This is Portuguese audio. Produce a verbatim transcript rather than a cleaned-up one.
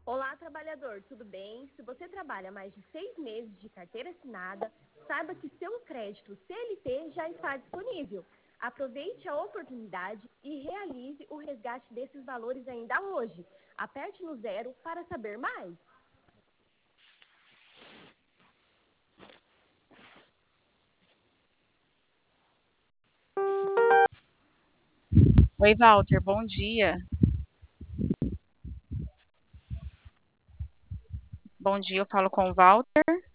Olá, trabalhador, tudo bem? Se você trabalha mais de seis meses de carteira assinada, saiba que seu crédito C L T já está disponível. Aproveite a oportunidade e realize o resgate desses valores ainda hoje. Aperte no zero para saber mais. Oi, Walter, bom dia. Bom dia, eu falo com o Walter.